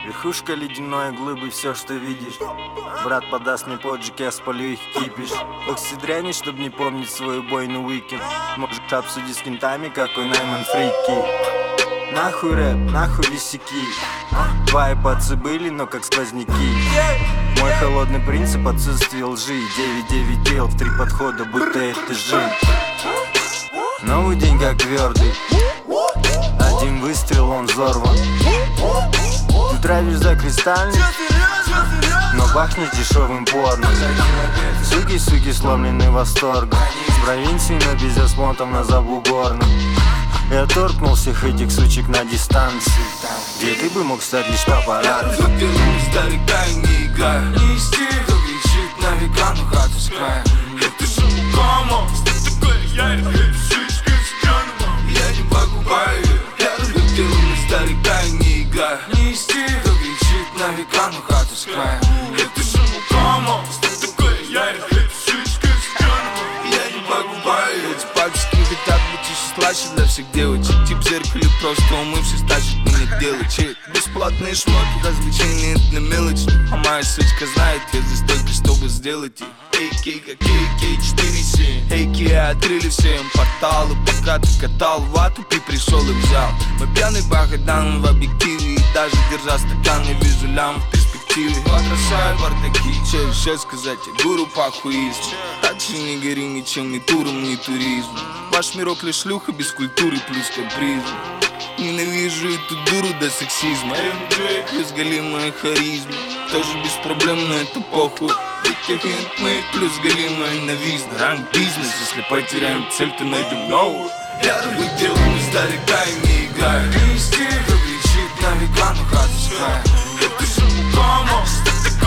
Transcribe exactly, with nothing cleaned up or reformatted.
Верхушка ледяной глыбы, все, что видишь. Брат подаст мне поджиг, я спалю их кипиш. Окси дряни, чтоб не помнить свой убойный уикенд. Можешь обсудить с кентами, какой найман фрики. Нахуй рэп, нахуй висяки. Твои пацы были, но как сквозняки. Мой холодный принцип — отсутствие лжи. Девять девять дел в три подхода, будто это жизнь. Новый день как твердый. Один выстрел, он взорван. Ты травишь за кристальный, но пахнешь дешевым порно. Суки, суки, сломленный восторгом. С провинции, но без осмотров на забугорном. Я торкнул всех этих сучек на дистанции, где ты бы мог стать лишь папарацци. Я люблю издалека и не играю. Не из тех, кто кричит на века, но хату с края. Это же мукомо, что такое я? Я не покупаю ее. Я люблю издалека и не играю. Не из тех, кто кричит на века, но хату с края. Это же мукомо, что такое я? Я не покупаю ее. Эти пальчики хотят быть еще слаще для всех девочек. Тип в зеркале, просто умывшись, тащит меня делать чек. Бесплатные шмотки, развлечения — это мелочи. А моя сучка знает, я здесь только чтобы сделать их. Эй, кей, как кей, кей, четыре семь. Эй, кей, открыли все им порталы. Пока ты катал вату, ты пришел и взял. Мы пьяный Бахадан в объективе. И даже держа стакан, я вижу лям в перспективе. Отражаю бардаки, че еще сказать, я гуру по хуизму. Так же не гори ничем, ни туром, ни туризмом. Ваш мирок лишь шлюха без культуры плюс капризм. Ненавижу эту дуру до сексизма. М-Джей плюс галимая харизма. Тоже без проблем, но это похуй. Ведь мы плюс галимая новизна. Ранг бизнес, если потеряем цель, то найдем новую. Я люблю делаю издалека и не играю. Не из тех, кто кричит на века, но хату с края. Это же мукомо, что такое?